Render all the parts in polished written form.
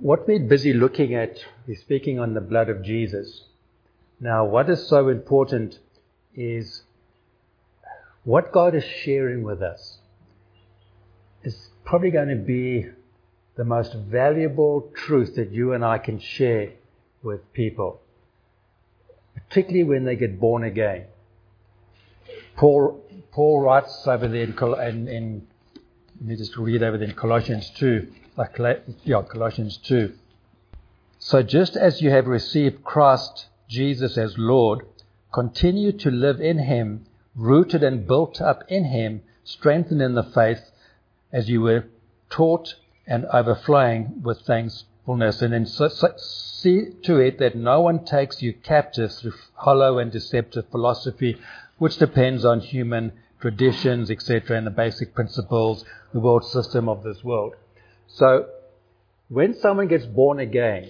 what we're busy looking at, we're speaking on the blood of Jesus. Now, what is so important is what God is sharing with us is probably going to be the most valuable truth that you and I can share with people, particularly when they get born again. Paul writes over there in let me just read over there in Colossians 2. Colossians 2. So just as you have received Christ Jesus as Lord, continue to live in Him, rooted and built up in Him, strengthened in the faith as you were taught and overflowing with thankfulness. And then see to it that no one takes you captive through hollow and deceptive philosophy, which depends on human traditions, etc., and the basic principles, the world system of this world. So when someone gets born again,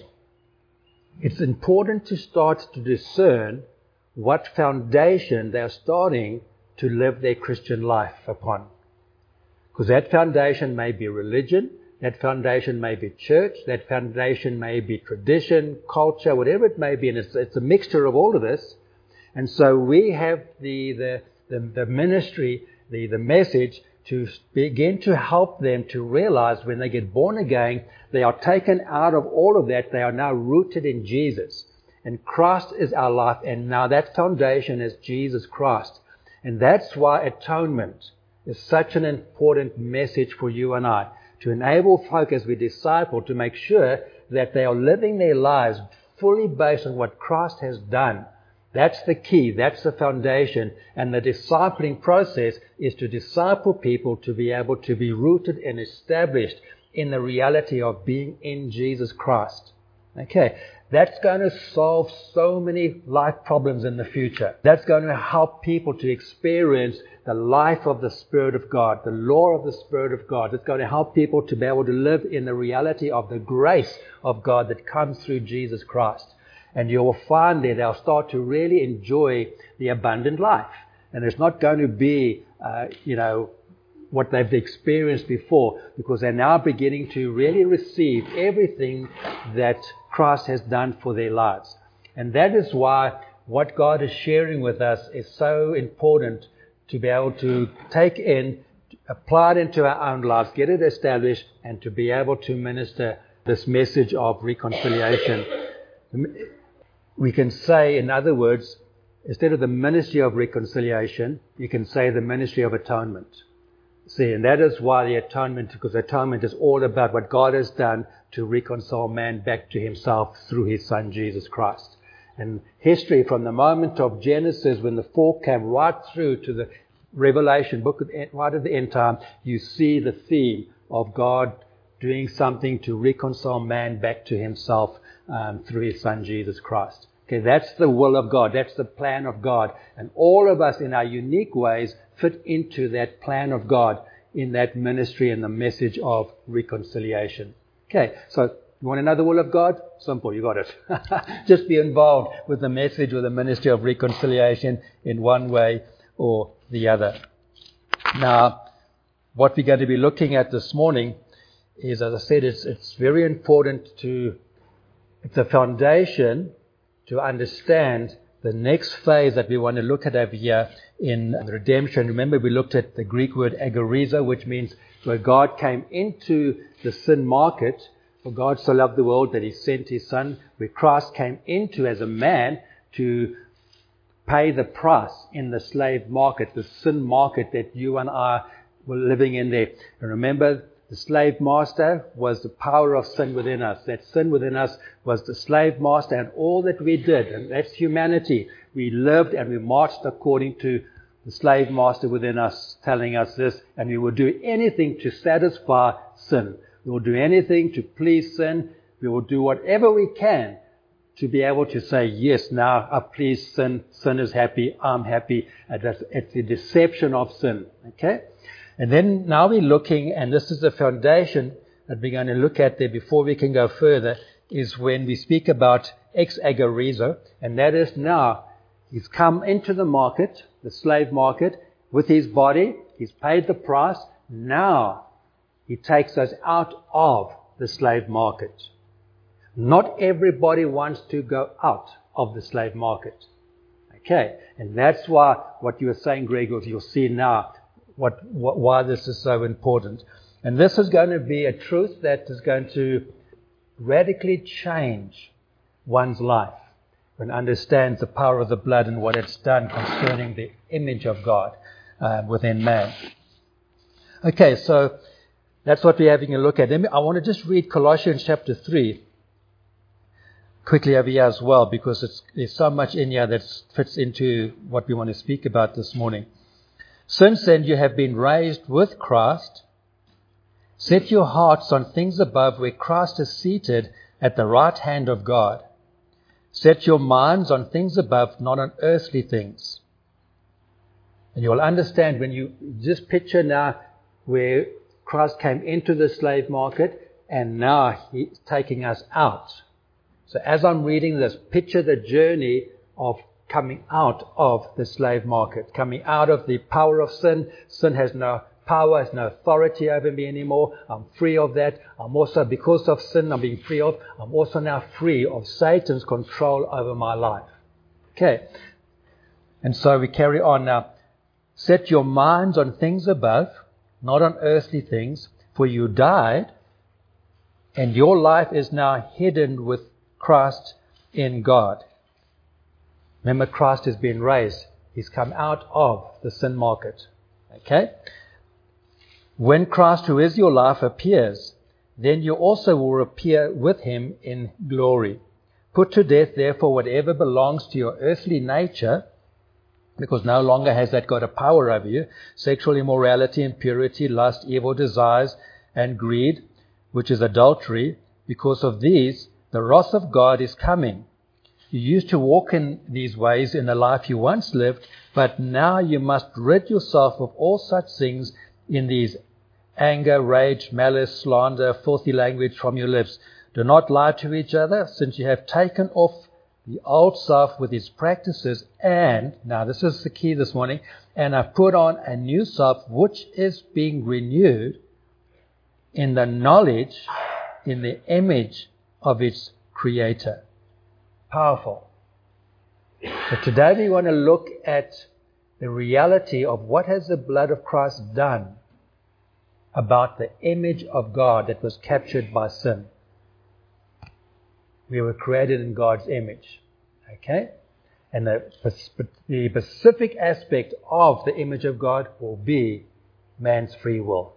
it's important to start to discern what foundation they're starting to live their Christian life upon. Because that foundation may be religion, that foundation may be church, that foundation may be tradition, culture, whatever it may be, and it's a mixture of all of this. And so we have the ministry, the message to begin to help them to realize when they get born again, they are taken out of all of that. They are now rooted in Jesus. And Christ is our life. And now that foundation is Jesus Christ. And that's why atonement is such an important message for you and I, to enable folk as we disciple to make sure that they are living their lives fully based on what Christ has done. That's the key. That's the foundation. And the discipling process is to disciple people to be able to be rooted and established in the reality of being in Jesus Christ. Okay. That's going to solve so many life problems in the future. That's going to help people to experience the life of the Spirit of God, the law of the Spirit of God. It's going to help people to be able to live in the reality of the grace of God that comes through Jesus Christ. And you will find there they'll start to really enjoy the abundant life. And it's not going to be, what they've experienced before, because they're now beginning to really receive everything that Christ has done for their lives. And that is why what God is sharing with us is so important to be able to take in, apply it into our own lives, get it established, and to be able to minister this message of reconciliation. We can say, in other words, instead of the ministry of reconciliation, you can say the ministry of atonement. See, and that is why the atonement, because atonement is all about what God has done to reconcile man back to Himself through His Son, Jesus Christ. And history, from the moment of Genesis, when the fall came right through to the Revelation book, right at the end time, you see the theme of God doing something to reconcile man back to Himself through His Son, Jesus Christ. Okay, that's the will of God. That's the plan of God. And all of us in our unique ways fit into that plan of God in that ministry and the message of reconciliation. Okay, so you want to know the will of God? Simple, you got it. Just be involved with the message or the ministry of reconciliation in one way or the other. Now, what we're going to be looking at this morning is, as I said, it's very important it's a foundation to understand the next phase that we want to look at over here in redemption. Remember, we looked at the Greek word agorizo, which means where God came into the sin market. For God so loved the world that He sent His Son, where Christ came into as a man to pay the price in the slave market, the sin market that you and I were living in there. And remember, the slave master was the power of sin within us. That sin within us was the slave master, and all that we did, and that's humanity. We lived and we marched according to the slave master within us telling us this, and we will do anything to satisfy sin. We will do anything to please sin. We will do whatever we can to be able to say, yes, now I please sin. Sin is happy. I'm happy. It's the deception of sin. Okay? And then now we're looking, and this is the foundation that we're going to look at there before we can go further, is when we speak about ex agorizo, and that is now He's come into the market, the slave market, with His body. He's paid the price. Now He takes us out of the slave market. Not everybody wants to go out of the slave market. Okay, and that's why what you were saying, Greg, you'll see now why this is so important. And this is going to be a truth that is going to radically change one's life when understands the power of the blood and what it's done concerning the image of God within man. Okay, so that's what we're having a look at. I want to just read Colossians chapter 3 quickly over here as well, because there's so much in here that fits into what we want to speak about this morning. Since then you have been raised with Christ. Set your hearts on things above, where Christ is seated at the right hand of God. Set your minds on things above, not on earthly things. And you'll understand when you just picture now where Christ came into the slave market and now He's taking us out. So as I'm reading this, picture the journey of coming out of the slave market, coming out of the power of sin. Sin has no power, has no authority over me anymore. I'm free of that. I'm also, because of sin, I'm being free of. I'm also now free of Satan's control over my life. Okay. And so we carry on now. Set your minds on things above, not on earthly things, for you died, and your life is now hidden with Christ in God. Remember, Christ has been raised. He's come out of the sin market. Okay? When Christ, who is your life, appears, then you also will appear with Him in glory. Put to death, therefore, whatever belongs to your earthly nature, because no longer has that got a power over you: sexual immorality, impurity, lust, evil desires, and greed, which is adultery. Because of these, the wrath of God is coming. You used to walk in these ways in the life you once lived, but now you must rid yourself of all such things in these: anger, rage, malice, slander, filthy language from your lips. Do not lie to each other, since you have taken off the old self with its practices, and, now this is the key this morning, and have put on a new self, which is being renewed in the knowledge, in the image of its Creator. Powerful. So today we want to look at the reality of what has the blood of Christ done about the image of God that was captured by sin. We were created in God's image. Okay? And the specific aspect of the image of God will be man's free will.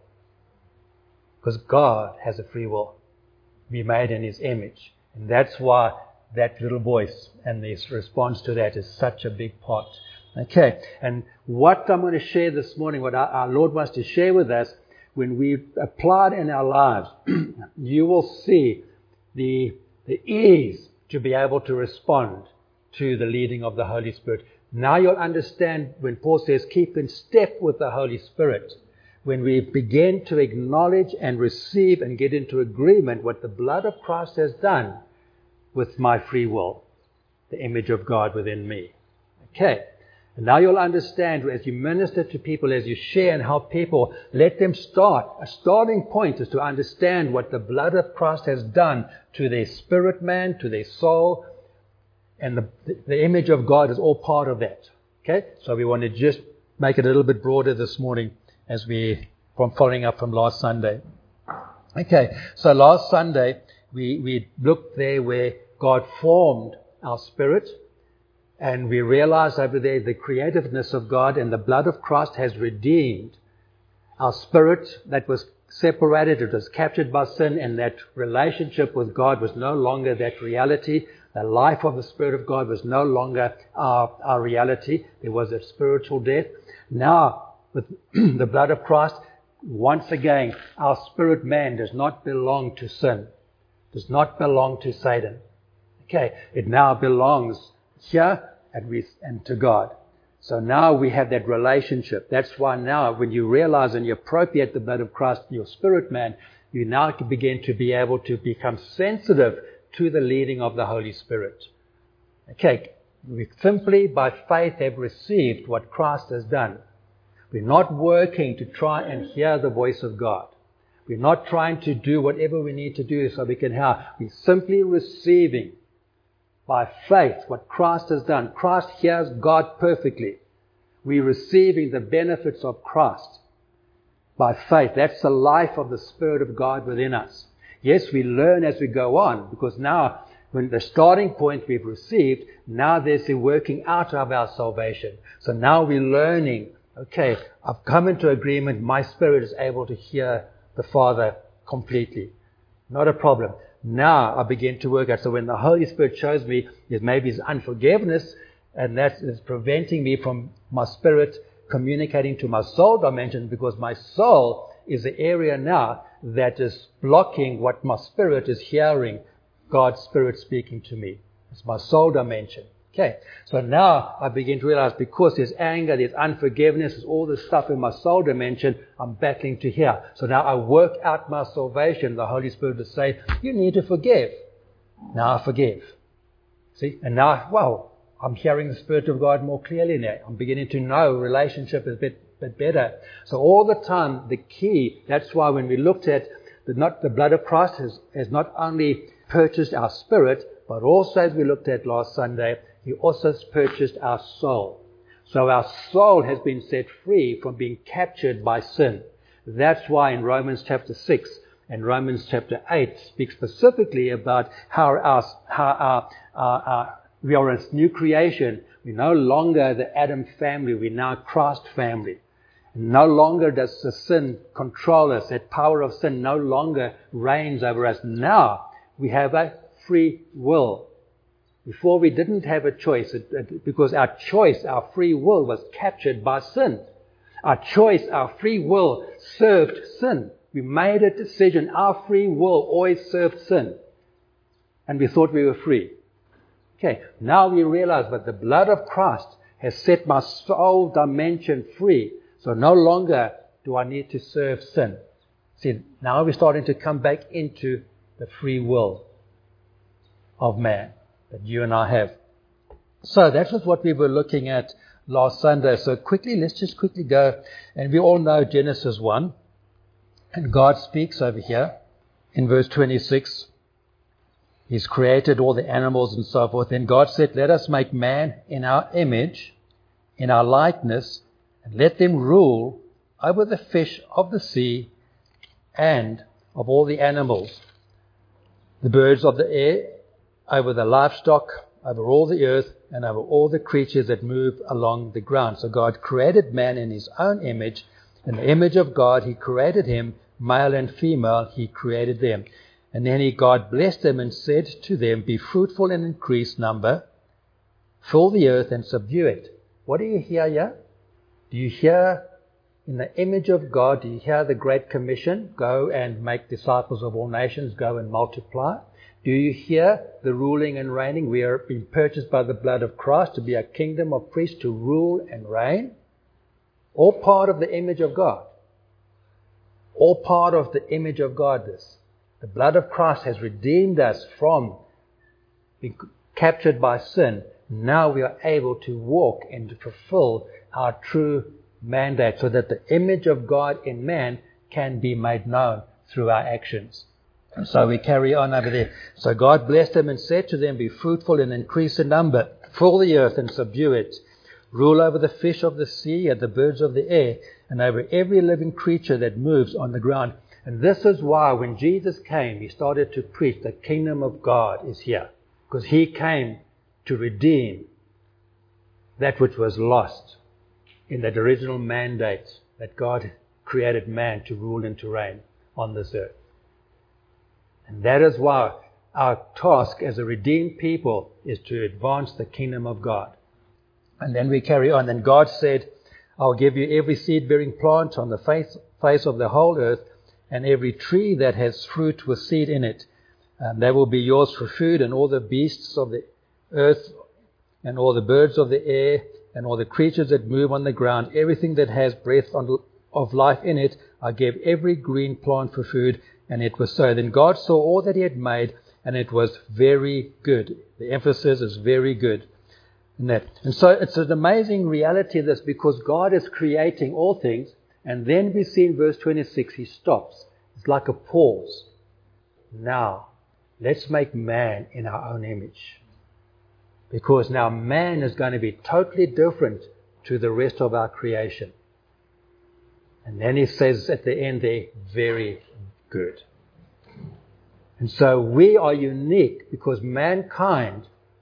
Because God has a free will. Be made in His image. And that's why that little voice and this response to that is such a big part. Okay, and what I'm going to share this morning, what our Lord wants to share with us, when we apply it in our lives, you will see the ease to be able to respond to the leading of the Holy Spirit. Now you'll understand when Paul says, keep in step with the Holy Spirit. When we begin to acknowledge and receive and get into agreement what the blood of Christ has done with my free will, the image of God within me. Okay. And now you'll understand as you minister to people, as you share and help people, let them start. A starting point is to understand what the blood of Christ has done to their spirit man, to their soul, and the image of God is all part of that. Okay. So we want to just make it a little bit broader this morning as from following up from last Sunday. Okay, so last Sunday we looked there where God formed our spirit, and we realized over there the creativeness of God, and the blood of Christ has redeemed our spirit that was separated. It was captured by sin, and that relationship with God was no longer that reality. The life of the Spirit of God was no longer our reality. There was a spiritual death. Now, with the blood of Christ, once again, our spirit man does not belong to sin, does not belong to Satan. Okay, it now belongs here and to God. So now we have that relationship. That's why now when you realize and you appropriate the blood of Christ, your spirit man, you now can begin to be able to become sensitive to the leading of the Holy Spirit. Okay, we simply by faith have received what Christ has done. We're not working to try and hear the voice of God. We're not trying to do whatever we need to do so we can have. We're simply receiving by faith what Christ has done. Christ hears God perfectly. We're receiving the benefits of Christ by faith. That's the life of the Spirit of God within us. Yes, we learn as we go on, because now, when the starting point we've received, now there's the working out of our salvation. So now we're learning, okay, I've come into agreement, my spirit is able to hear the Father completely. Not a problem. Now I begin to work out. So when the Holy Spirit shows me that maybe it's unforgiveness, and that is preventing me from my spirit communicating to my soul dimension, because my soul is the area now that is blocking what my spirit is hearing, God's Spirit speaking to me. It's my soul dimension. Okay, so now I begin to realize, because there's anger, there's unforgiveness, there's all this stuff in my soul dimension, I'm battling to hear. So now I work out my salvation. The Holy Spirit will say, you need to forgive. Now I forgive. See? And now, wow, I'm hearing the Spirit of God more clearly now. I'm beginning to know relationship is a bit better. So all the time, the key, that's why when we looked at the blood of Christ has not only purchased our spirit, but also, as we looked at last Sunday, He also has purchased our soul. So our soul has been set free from being captured by sin. That's why in Romans chapter 6 and Romans chapter 8 speak specifically about how we are a new creation. We're no longer the Adam family. We're now Christ family. No longer does the sin control us. That power of sin no longer reigns over us. Now we have a free will. Before we didn't have a choice, because our choice, our free will, was captured by sin. Our choice, our free will, served sin. We made a decision. Our free will always served sin. And we thought we were free. Okay, now we realize that the blood of Christ has set my soul dimension free. So no longer do I need to serve sin. See, now we're starting to come back into the free will of man that you and I have. So that was what we were looking at last Sunday. So let's just quickly go. And we all know Genesis 1. And God speaks over here in verse 26. He's created all the animals and so forth. Then God said, let us make man in our image, in our likeness, and let them rule over the fish of the sea and of all the animals, the birds of the air, over the livestock, over all the earth, and over all the creatures that move along the ground. So God created man in His own image. In the image of God, He created him, male and female, He created them. And then God blessed them and said to them, be fruitful and increase number, fill the earth and subdue it. What do you hear here? Do you hear in the image of God, do you hear the Great Commission? Go and make disciples of all nations, go and multiply. Do you hear the ruling and reigning? We are being purchased by the blood of Christ to be a kingdom of priests, to rule and reign. All part of the image of God. All part of the image of God, this. The blood of Christ has redeemed us from being captured by sin. Now we are able to walk and to fulfill our true mandate, so that the image of God in man can be made known through our actions. And so we carry on over there. So God blessed them and said to them, be fruitful and increase in number, fill the earth and subdue it, rule over the fish of the sea and the birds of the air, and over every living creature that moves on the ground. And this is why when Jesus came, He started to preach the kingdom of God is here. Because He came to redeem that which was lost in that original mandate that God created man to rule and to reign on this earth. And that is why our task as a redeemed people is to advance the kingdom of God. And then we carry on. And God said, I'll give you every seed-bearing plant on the face of the whole earth, and every tree that has fruit with seed in it. They will be yours for food, and all the beasts of the earth, and all the birds of the air, and all the creatures that move on the ground, everything that has breath of life in it, I gave every green plant for food. And it was so. Then God saw all that He had made, and it was very good. The emphasis is very good in that. And so it's an amazing reality, this, because God is creating all things. And then we see in verse 26, He stops. It's like a pause. Now, let's make man in our own image. Because now man is going to be totally different to the rest of our creation. And then he says at the end there, very good. And so we are unique because mankind,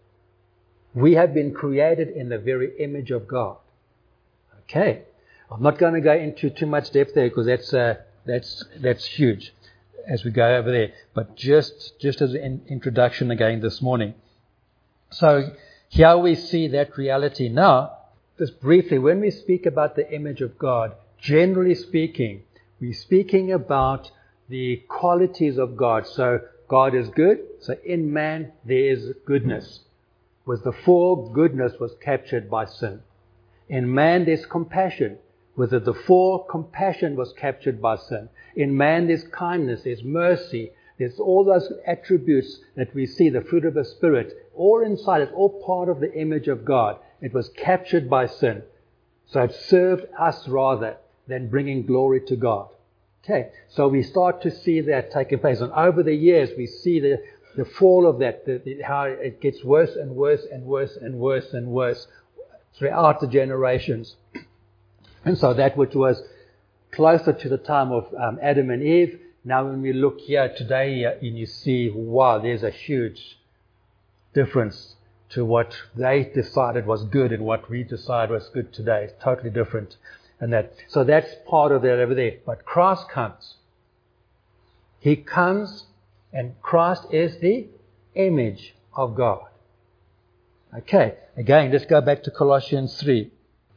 we have been created in the very image of God. Okay. I'm not going to go into too much depth there because that's huge as we go over there. But just as an introduction again this morning. So here we see that reality. Now, just briefly, when we speak about the image of God, generally speaking, we're speaking about the qualities of God. So God is good. So in man there is goodness. Was the full goodness was captured by sin. In man there's compassion. Whether the full compassion was captured by sin. In man there's kindness, there's mercy, there's all those attributes that we see, the fruit of the Spirit, all inside, it's all part of the image of God. It was captured by sin. So it served us rather than bringing glory to God. Okay, so we start to see that taking place. And over the years we see the fall of that, how it gets worse and worse and worse and worse and worse throughout the generations. And so that which was closer to the time of Adam and Eve, now when we look here today and you see, wow, there's a huge difference to what they decided was good and what we decide was good today. It's totally different. So that's part of that over there. But Christ comes. He comes, and Christ is the image of God. Okay, again, let's go back to Colossians 3.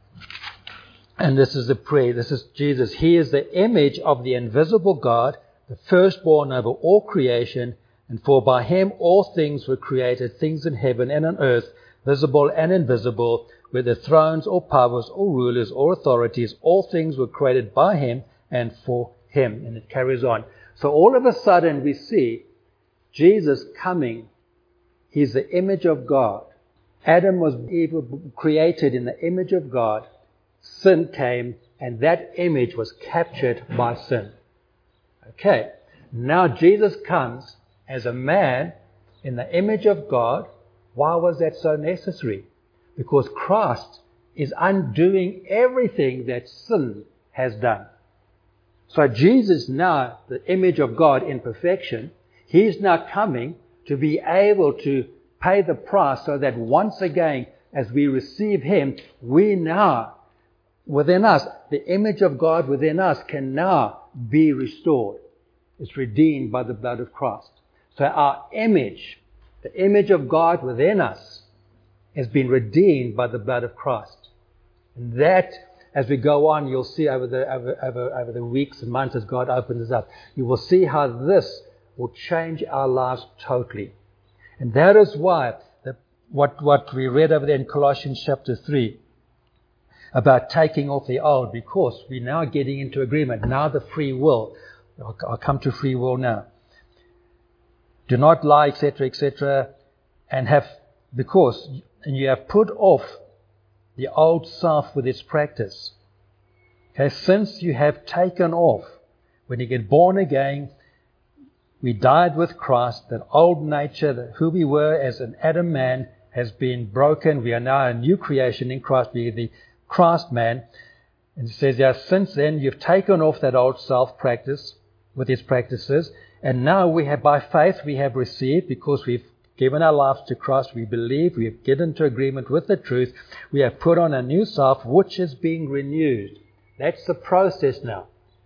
And this is the prayer. This is Jesus. He is the image of the invisible God, the firstborn over all creation. And for by him all things were created, things in heaven and on earth, visible and invisible, whether thrones or powers or rulers or authorities, all things were created by him and for him. And it carries on. So all of a sudden we see Jesus coming. He's the image of God. Adam was created in the image of God. Sin came, and that image was captured by sin. Okay, now Jesus comes as a man in the image of God. Why was that so necessary? Because Christ is undoing everything that sin has done. So Jesus now, the image of God in perfection, he's now coming to be able to pay the price so that once again, as we receive him, we now, within us, the image of God within us can now be restored. It's redeemed by the blood of Christ. So our image, the image of God within us, has been redeemed by the blood of Christ. And that, as we go on, you'll see over the weeks and months as God opens us up, you will see how this will change our lives totally. And that is why what we read over there in Colossians chapter 3, about taking off the old, because we're now getting into agreement. Now the free will. I'll come to free will now. Do not lie, etc., and you have put off the old self with its practice. Okay, since you have taken off, when you get born again, we died with Christ. That old nature, who we were as an Adam man, has been broken. We are now a new creation in Christ. We are the Christ man. And it says, yeah, since then you've taken off that old self-practice with its practices. And now we have, by faith, we have received, because we've given our lives to Christ, we believe, we have get into agreement with the truth. We have put on a new self, which is being renewed. That's the process now.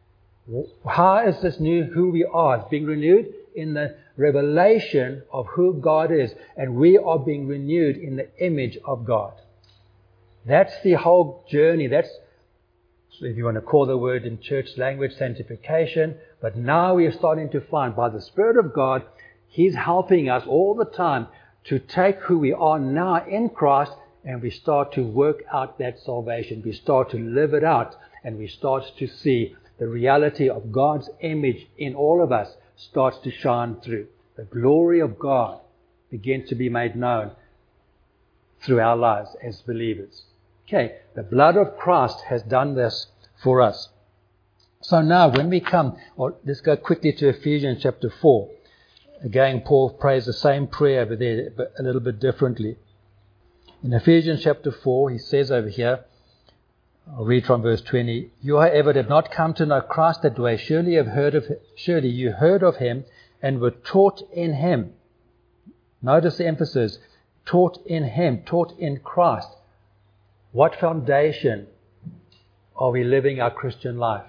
How is this new who we are? It's being renewed in the revelation of who God is. And we are being renewed in the image of God. That's the whole journey. That's, if you want to call the word in church language, sanctification. But now we are starting to find, by the Spirit of God, He's helping us all the time to take who we are now in Christ, and we start to work out that salvation. We start to live it out, and we start to see the reality of God's image in all of us starts to shine through. The glory of God begins to be made known through our lives as believers. Okay, the blood of Christ has done this for us. So now when we come, or let's go quickly to Ephesians chapter 4. Again, Paul prays the same prayer over there, but a little bit differently. In Ephesians chapter 4, he says over here, I'll read from verse 20, "You, however, did not come to know Christ that way. Surely you heard of him and were taught in him." Notice the emphasis, taught in him, taught in Christ. What foundation are we living our Christian life?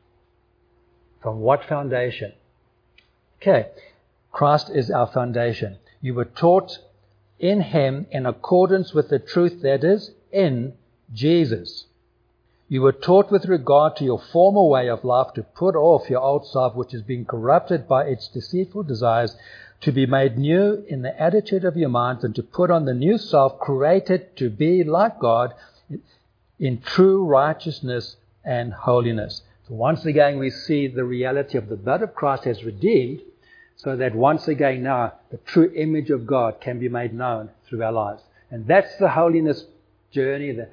From what foundation? Okay, Christ is our foundation. You were taught in him in accordance with the truth that is in Jesus. You were taught with regard to your former way of life to put off your old self, which is being corrupted by its deceitful desires, to be made new in the attitude of your minds, and to put on the new self, created to be like God in true righteousness and holiness. So once again, we see the reality of the blood of Christ has redeemed, so that once again now the true image of God can be made known through our lives. And that's the holiness journey that,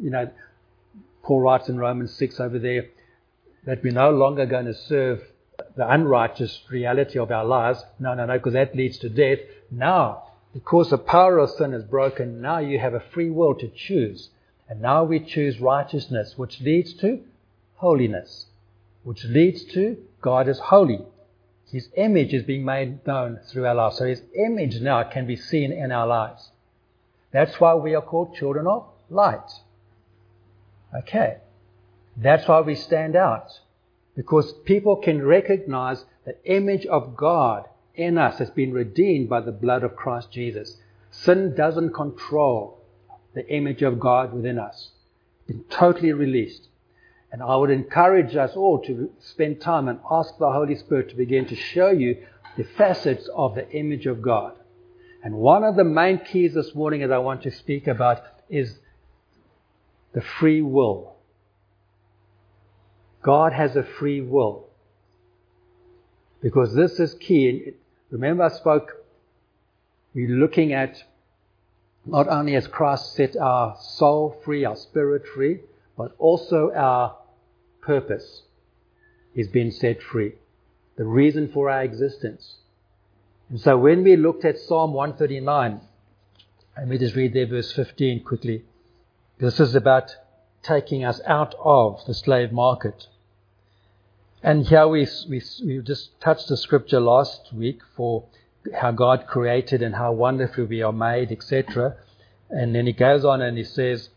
Paul writes in Romans 6 over there, that we're no longer going to serve the unrighteous reality of our lives. No, because that leads to death. Now, because the power of sin is broken, now you have a free will to choose. And now we choose righteousness, which leads to holiness, which leads to God is holy. His image is being made known through our lives. So his image now can be seen in our lives. That's why we are called children of light. Okay. That's why we stand out. Because people can recognize the image of God in us has been redeemed by the blood of Christ Jesus. Sin doesn't control the image of God within us. It's been totally released. And I would encourage us all to spend time and ask the Holy Spirit to begin to show you the facets of the image of God. And one of the main keys this morning that I want to speak about is the free will. God has a free will. Because this is key. Remember we're looking at not only has Christ set our soul free, our spirit free, but also our purpose is being set free. The reason for our existence. And so when we looked at Psalm 139, let me just read there verse 15 quickly. This is about taking us out of the slave market. And here we just touched the scripture last week for how God created and how wonderfully we are made, etc. And then he goes on and he says,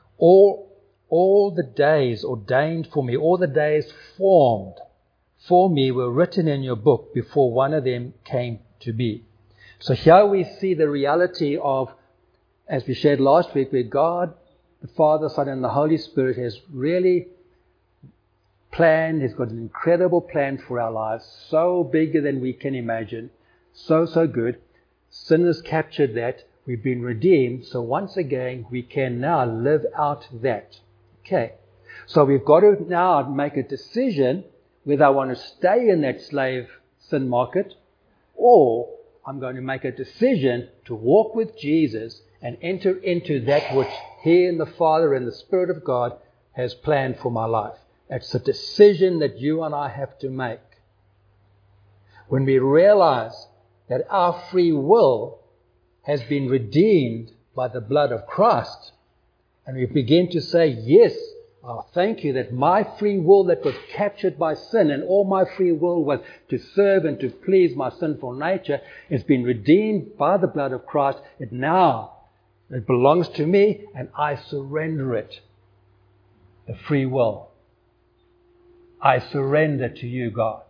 all the days ordained for me, all the days formed for me were written in your book before one of them came to be. So here we see the reality of, as we shared last week, where God, the Father, Son, and the Holy Spirit has really planned, has got an incredible plan for our lives, so bigger than we can imagine, so good. Sin has captured that. We've been redeemed. So once again, we can now live out that. Okay. So we've got to now make a decision whether I want to stay in that slave sin market, or I'm going to make a decision to walk with Jesus and enter into that which He and the Father and the Spirit of God has planned for my life. It's a decision that you and I have to make. When we realize that our free will has been redeemed by the blood of Christ, and we begin to say, yes, thank you that my free will that was captured by sin, and all my free will was to serve and to please my sinful nature, has been redeemed by the blood of Christ. It belongs to me, and I surrender it. The free will. I surrender to you, God.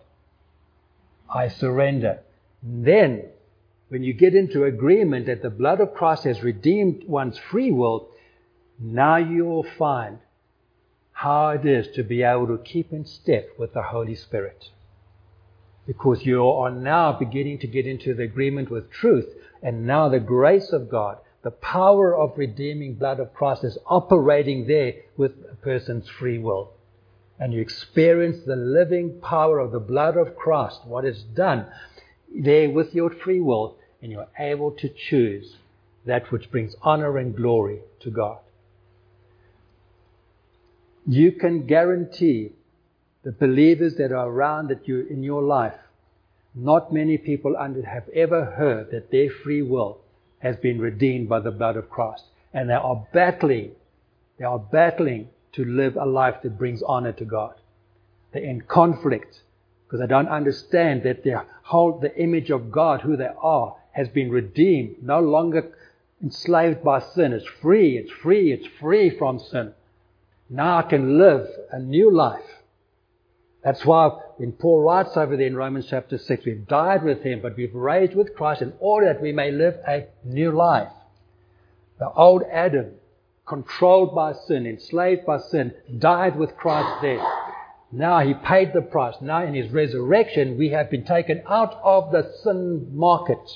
I surrender. Then, when you get into agreement that the blood of Christ has redeemed one's free will, now you will find how it is to be able to keep in step with the Holy Spirit. Because you are now beginning to get into the agreement with truth, and now the grace of God, the power of redeeming blood of Christ is operating there with a person's free will. And you experience the living power of the blood of Christ, what it's done there with your free will, and you're able to choose that which brings honor and glory to God. You can guarantee the believers that are around that you in your life, not many people have ever heard that their free will has been redeemed by the blood of Christ. And they are battling to live a life that brings honor to God. They're in conflict because they don't understand that the image of God, who they are, has been redeemed, no longer enslaved by sin. It's free from sin. Now I can live a new life. That's why when Paul writes over there in Romans chapter 6, we've died with Him, but we've raised with Christ in order that we may live a new life. The old Adam, controlled by sin, enslaved by sin, died with Christ there. Now He paid the price. Now in His resurrection, we have been taken out of the sin market.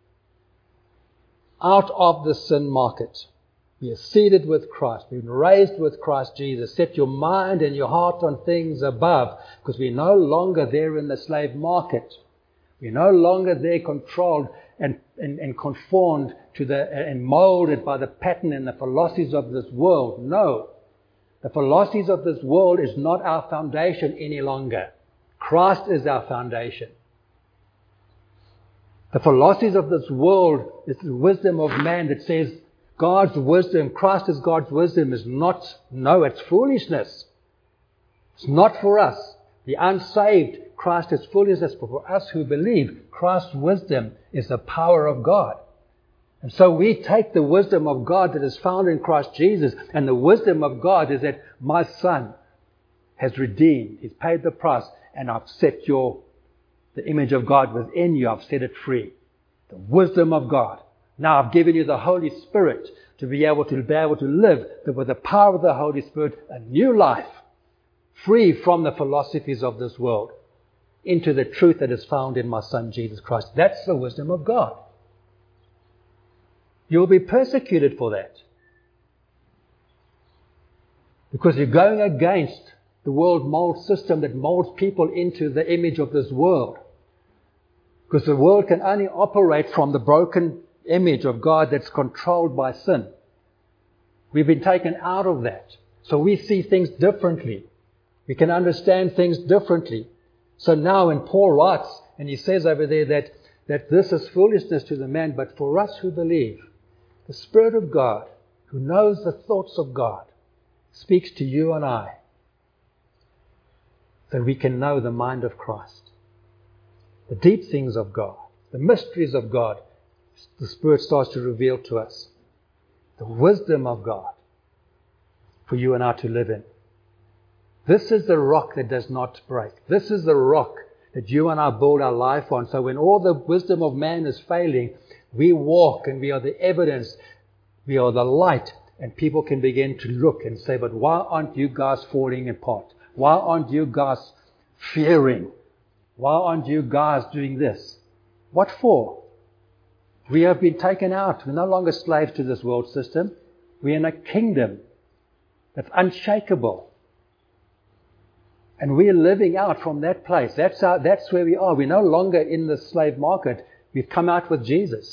Out of the sin market. We are seated with Christ. We've been raised with Christ Jesus. Set your mind and your heart on things above, because we're no longer there in the slave market. We're no longer there controlled and conformed to and molded by the pattern and the philosophies of this world. No. The philosophies of this world is not our foundation any longer. Christ is our foundation. The philosophies of this world is the wisdom of man that says God's wisdom, Christ is God's wisdom, it's foolishness. It's not for us. The unsaved, Christ is foolishness. But for us who believe, Christ's wisdom is the power of God. And so we take the wisdom of God that is found in Christ Jesus, and the wisdom of God is that my Son has redeemed. He's paid the price, and I've set the image of God within you. I've set it free. The wisdom of God. Now I've given you the Holy Spirit to be able to live with the power of the Holy Spirit a new life, free from the philosophies of this world, into the truth that is found in my Son Jesus Christ. That's the wisdom of God. You'll be persecuted for that, because you're going against the world mold system that molds people into the image of this world. Because the world can only operate from the broken image of God that's controlled by sin. We've been taken out of that. So we see things differently. We can understand things differently. So now when Paul writes, and he says over there that this is foolishness to the man, but for us who believe, the Spirit of God, who knows the thoughts of God, speaks to you and I, that we can know the mind of Christ, the deep things of God, the mysteries of God. The Spirit starts to reveal to us the wisdom of God for you and I to live in. This is the rock that does not break. This is the rock that you and I build our life on. So when all the wisdom of man is failing, we walk and we are the evidence, we are the light, and people can begin to look and say, but why aren't you guys falling apart? Why aren't you guys fearing? Why aren't you guys doing this? What for? We have been taken out. We're no longer slaves to this world system. We're in a kingdom that's unshakable. And we're living out from that place. That's where we are. We're no longer in the slave market. We've come out with Jesus.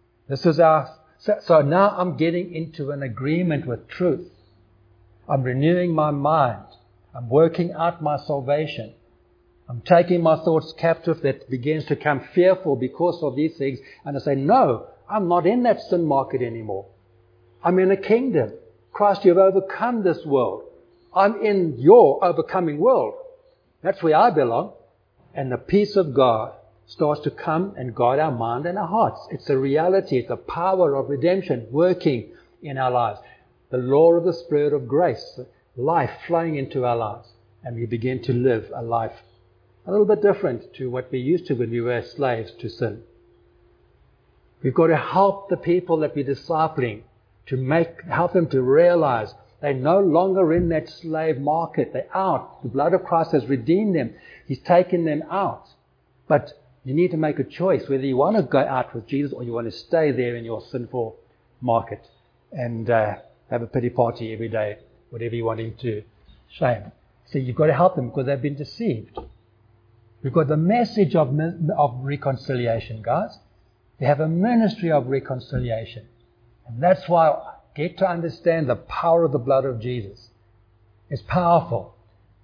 So now I'm getting into an agreement with truth. I'm renewing my mind. I'm working out my salvation. I'm taking my thoughts captive that begins to become fearful because of these things. And I say, no, I'm not in that sin market anymore. I'm in a kingdom. Christ, you've overcome this world. I'm in your overcoming world. That's where I belong. And the peace of God starts to come and guard our mind and our hearts. It's a reality. It's the power of redemption working in our lives. The law of the Spirit of grace, life flowing into our lives. And we begin to live a life a little bit different to what we used to when we were slaves to sin. We've got to help the people that we're discipling help them to realize they're no longer in that slave market. They're out. The blood of Christ has redeemed them. He's taken them out. But you need to make a choice whether you want to go out with Jesus or you want to stay there in your sinful market and have a pity party every day, whatever you want him to. Shame. So you've got to help them because they've been deceived. We've got the message of reconciliation, guys. We have a ministry of reconciliation. And that's why get to understand the power of the blood of Jesus. It's powerful.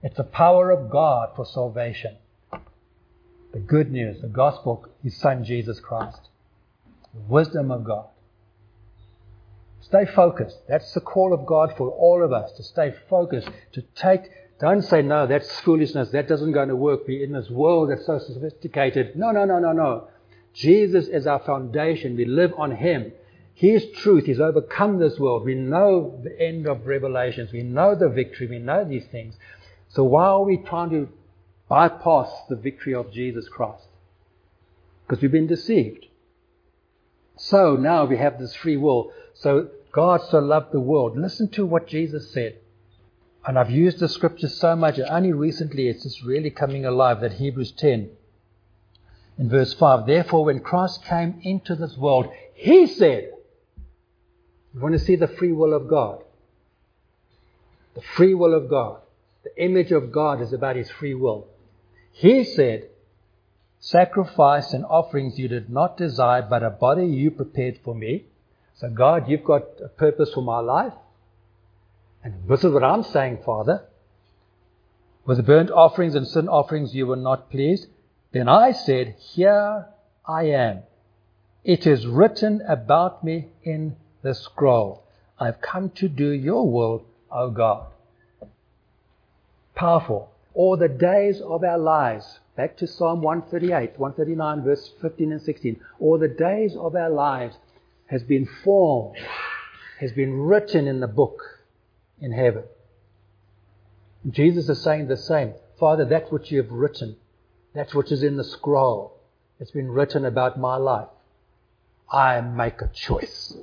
It's the power of God for salvation. The good news, the gospel, His Son Jesus Christ. The wisdom of God. Stay focused. That's the call of God for all of us, to stay focused, don't say, no, that's foolishness, that doesn't going to work. We're in this world that's so sophisticated. No. Jesus is our foundation. We live on Him. His truth, He's overcome this world. We know the end of Revelations. We know the victory. We know these things. So why are we trying to bypass the victory of Jesus Christ? Because we've been deceived. So now we have this free will. So God so loved the world. Listen to what Jesus said. And I've used the scripture so much, and only recently it's just really coming alive, that Hebrews 10 in verse 5. Therefore, when Christ came into this world, He said, you want to see the free will of God? The free will of God. The image of God is about His free will. He said, sacrifice and offerings you did not desire, but a body you prepared for me. So God, you've got a purpose for my life. And this is what I'm saying, Father. With the burnt offerings and sin offerings you were not pleased. Then I said, here I am. It is written about me in the scroll. I've come to do your will, O God. Powerful. All the days of our lives. Back to Psalm 138, 139, verse 15 and 16. All the days of our lives has been formed, has been written in the book in heaven. Jesus is saying the same. Father, that's what you have written. That's what is in the scroll. It's been written about my life. I make a choice.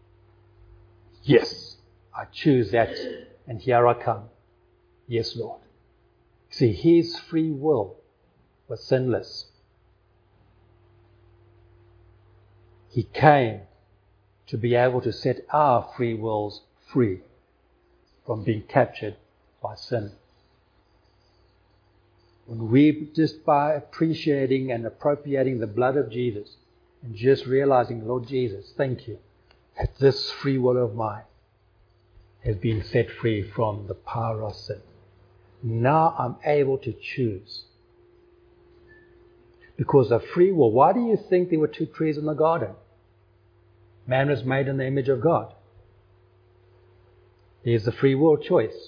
Yes, I choose that, and here I come. Yes, Lord. See, His free will was sinless. He came to be able to set our free wills free from being captured by sin. When we, just by appreciating and appropriating the blood of Jesus and just realizing, Lord Jesus, thank you, that this free will of mine has been set free from the power of sin. Now I'm able to choose. Because of free will. Why do you think there were two trees in the garden? Man was made in the image of God. There's the free will choice.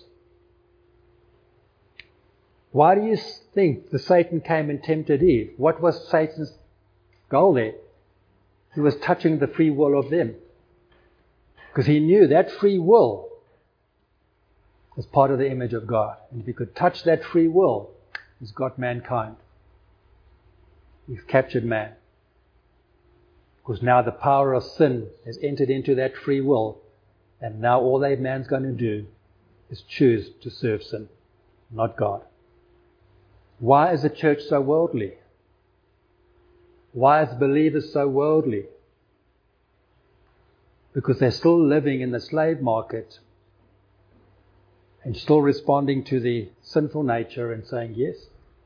Why do you think the Satan came and tempted Eve? What was Satan's goal there? He was touching the free will of them. Because he knew that free will was part of the image of God. And if he could touch that free will, he's got mankind. He's captured man. Because now the power of sin has entered into that free will. And now all that man's going to do is choose to serve sin, not God. Why is the church so worldly? Why is believers so worldly? Because they're still living in the slave market and still responding to the sinful nature and saying yes.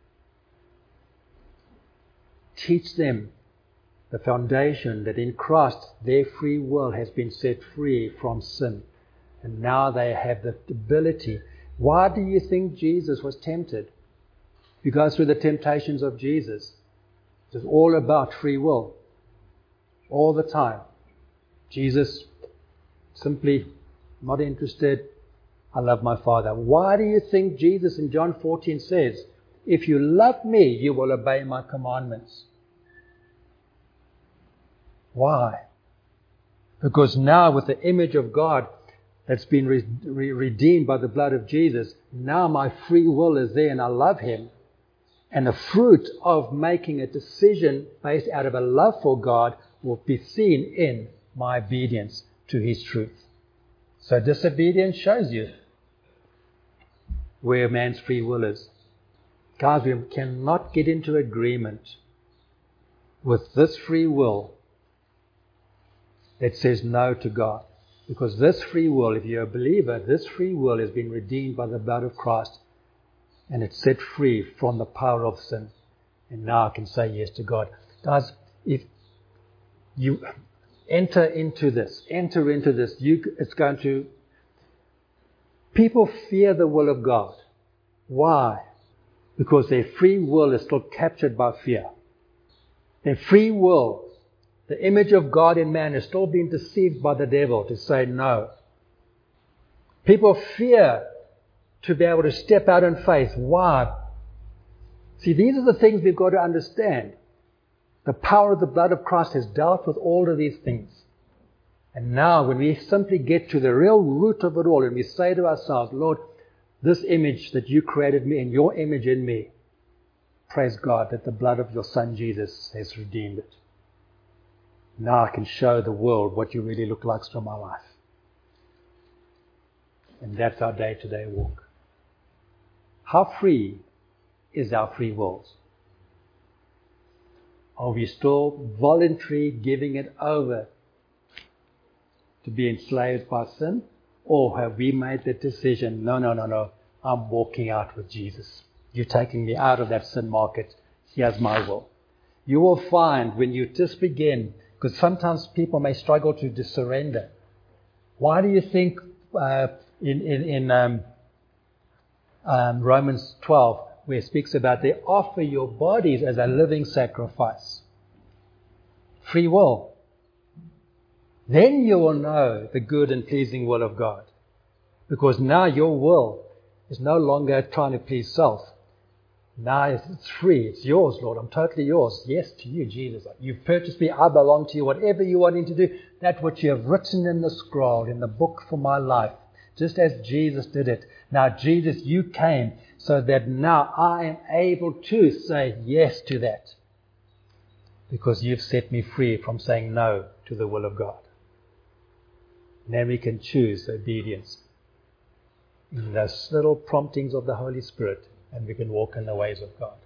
Teach them the foundation that in Christ their free will has been set free from sin. And now they have the ability. Why do you think Jesus was tempted? You go through the temptations of Jesus. It's all about free will. All the time. Jesus simply not interested. I love my Father. Why do you think Jesus in John 14 says, if you love me, you will obey my commandments? Why? Because now with the image of God that's been redeemed by the blood of Jesus, now my free will is there and I love Him. And the fruit of making a decision based out of a love for God will be seen in my obedience to His truth. So disobedience shows you where man's free will is. Guys, we cannot get into agreement with this free will that says no to God. Because this free will, if you're a believer, this free will has been redeemed by the blood of Christ. And it's set free from the power of sin. And now I can say yes to God. Guys, if you enter into this, it's going to... People fear the will of God. Why? Because their free will is still captured by fear. Their free will, the image of God in man, is still being deceived by the devil to say no. People fear to be able to step out in faith. Why? See, these are the things we've got to understand. The power of the blood of Christ has dealt with all of these things. And now when we simply get to the real root of it all and we say to ourselves, Lord, this image that you created me and your image in me, praise God that the blood of your Son Jesus has redeemed it. Now I can show the world what you really look like through my life. And that's our day-to-day walk. How free is our free wills? Are we still voluntarily giving it over to be enslaved by sin? Or have we made the decision, no, I'm walking out with Jesus. You're taking me out of that sin market. Here's my will. You will find when you just begin, because sometimes people may struggle to just surrender. Why do you think in Romans 12, where it speaks about they offer your bodies as a living sacrifice? Free will. Then you will know the good and pleasing will of God. Because now your will is no longer trying to please self. Now it's free. It's yours, Lord. I'm totally yours. Yes to you, Jesus. You've purchased me. I belong to you. Whatever you want me to do, that which you have written in the scroll, in the book for my life, just as Jesus did it. Now, Jesus, you came so that now I am able to say yes to that. Because you've set me free from saying no to the will of God. And then we can choose obedience in those little promptings of the Holy Spirit, and we can walk in the ways of God.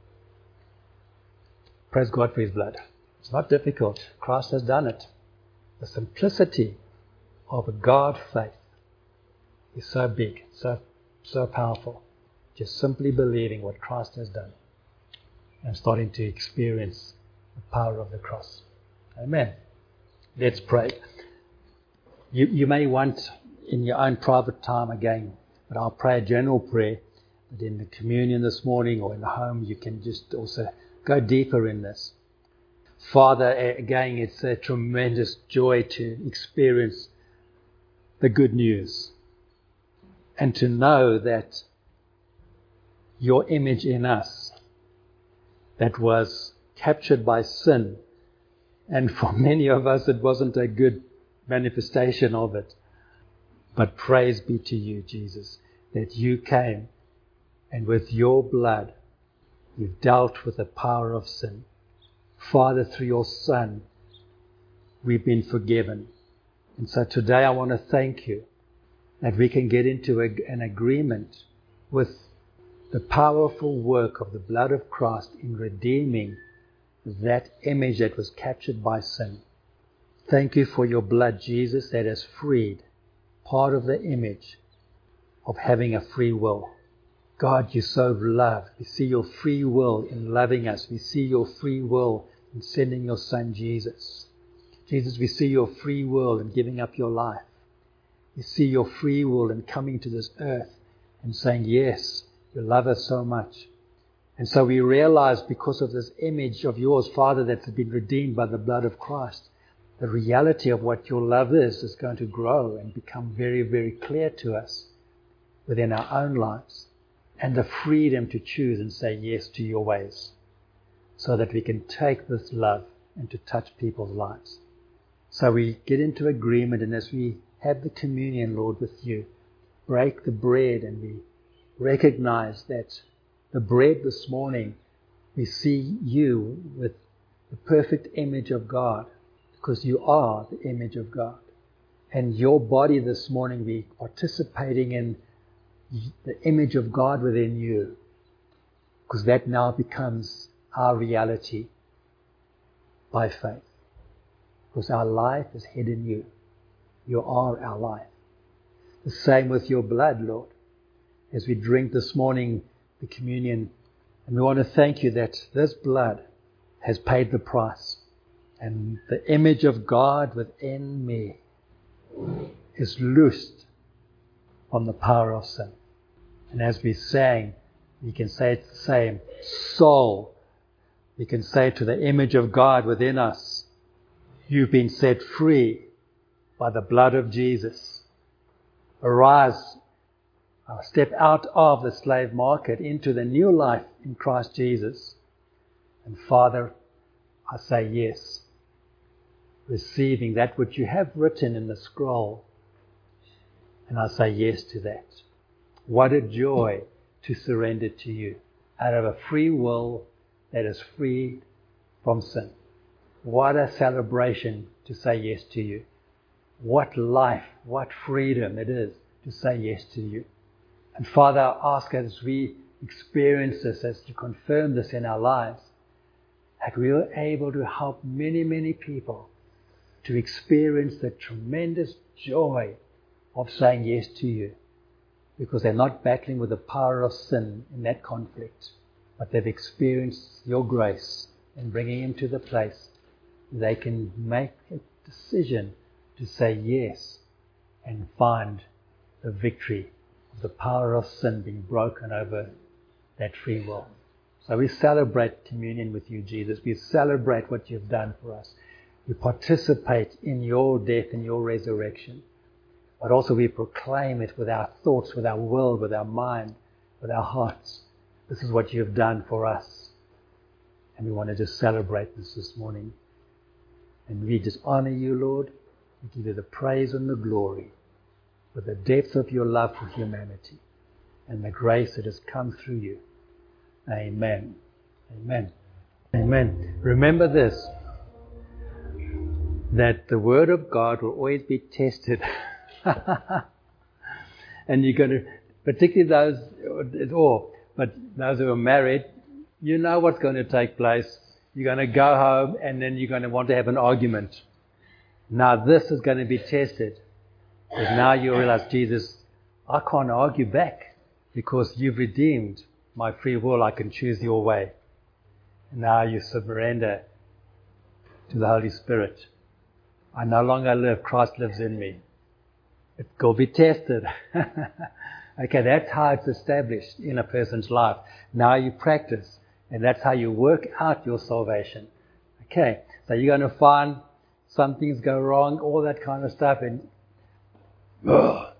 Praise God for His blood. It's not difficult. Christ has done it. The simplicity of a God faith is so big, so powerful. Just simply believing what Christ has done and starting to experience the power of the cross. Amen. Let's pray. You may want in your own private time again, but I'll pray a general prayer. But in the communion this morning or in the home, you can just also go deeper in this. Father, again, it's a tremendous joy to experience the good news and to know that your image in us that was captured by sin, and for many of us it wasn't a good manifestation of it. But praise be to you, Jesus, that you came and with your blood you've dealt with the power of sin. Father, through your Son, we've been forgiven. And so today I want to thank you that we can get into an agreement with the powerful work of the blood of Christ in redeeming that image that was captured by sin. Thank you for your blood, Jesus, that has freed part of the image of having a free will. God, you so love. We see your free will in loving us. We see your free will in sending your Son, Jesus. Jesus, we see your free will in giving up your life. We see your free will in coming to this earth and saying, yes, you love us so much. And so we realize because of this image of yours, Father, that's been redeemed by the blood of Christ, the reality of what your love is going to grow and become very, very clear to us within our own lives. And the freedom to choose and say yes to your ways so that we can take this love and to touch people's lives. So we get into agreement, and as we have the communion, Lord, with you, break the bread, and we recognize that the bread this morning, we see you with the perfect image of God, because you are the image of God. And your body this morning, we participating in the image of God within you, because that now becomes our reality by faith, because our life is hid in you. You are our life. The same with your blood, Lord. As we drink this morning the communion, and we want to thank you that this blood has paid the price, and the image of God within me is loosed from the power of sin. And as we sang, we can say it's the same. Soul, we can say to the image of God within us, you've been set free by the blood of Jesus. Arise, step out of the slave market into the new life in Christ Jesus. And Father, I say yes, receiving that which you have written in the scroll. And I say yes to that. What a joy to surrender to you out of a free will that is free from sin. What a celebration to say yes to you. What life, what freedom it is to say yes to you. And Father, I ask as we experience this, as you confirm this in our lives, that we are able to help many, many people to experience the tremendous joy of saying yes to you, because they're not battling with the power of sin in that conflict, but they've experienced your grace in bringing them to the place they can make a decision to say yes and find the victory of the power of sin being broken over that free will. So we celebrate communion with you, Jesus. We celebrate what you've done for us. We participate in your death and your resurrection. But also we proclaim it with our thoughts, with our will, with our mind, with our hearts. This is what you've done for us. And we want to just celebrate this morning. And we just honor you, Lord. We give you the praise and the glory for the depth of your love for humanity and the grace that has come through you. Amen. Amen. Amen. Remember this, that the Word of God will always be tested. And you're going to, particularly but those who are married, you know what's going to take place. You're going to go home and then you're going to want to have an argument. Now this is going to be tested. Because now you realize, Jesus, I can't argue back because you've redeemed my free will. I can choose your way. And now you surrender to the Holy Spirit. I no longer live, Christ lives in me. It will be tested. Okay, that's how it's established in a person's life. Now you practice, and that's how you work out your salvation. Okay, so you're going to find some things go wrong, all that kind of stuff, and no.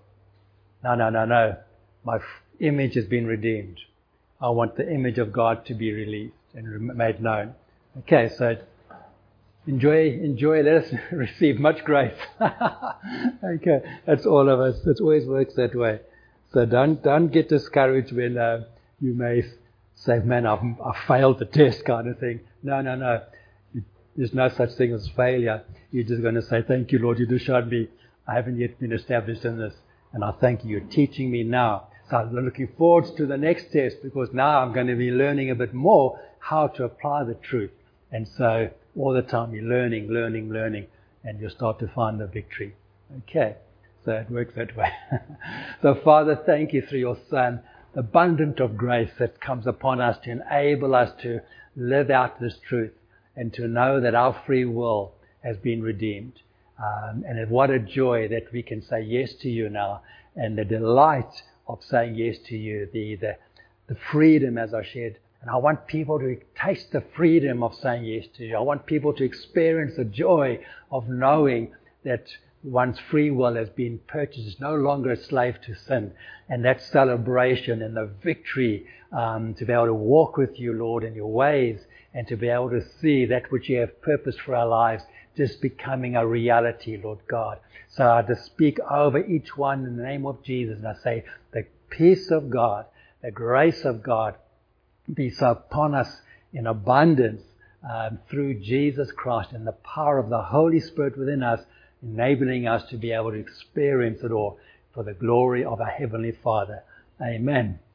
My image has been redeemed. I want the image of God to be released and made known. Okay, so enjoy, let us receive much grace. Okay, that's all of us. It always works that way. So don't get discouraged when you may say, man, I failed the test kind of thing. No. There's no such thing as failure. You're just going to say, thank you, Lord, you just showed me I haven't yet been established in this. And I thank you, you're teaching me now. So I'm looking forward to the next test, because now I'm going to be learning a bit more how to apply the truth. And so all the time you're learning, and you'll start to find the victory. Okay, so it works that way. So Father, thank you through your Son, the abundance of grace that comes upon us to enable us to live out this truth and to know that our free will has been redeemed. And what a joy that we can say yes to you now, and the delight of saying yes to you, the freedom, as I shared. And I want people to taste the freedom of saying yes to you. I want people to experience the joy of knowing that one's free will has been purchased, no longer a slave to sin. And that celebration and the victory to be able to walk with you, Lord, in your ways, and to be able to see that which you have purposed for our lives just becoming a reality, Lord God. So I just speak over each one in the name of Jesus, and I say, the peace of God, the grace of God, be so upon us in abundance through Jesus Christ and the power of the Holy Spirit within us, enabling us to be able to experience it all for the glory of our Heavenly Father. Amen.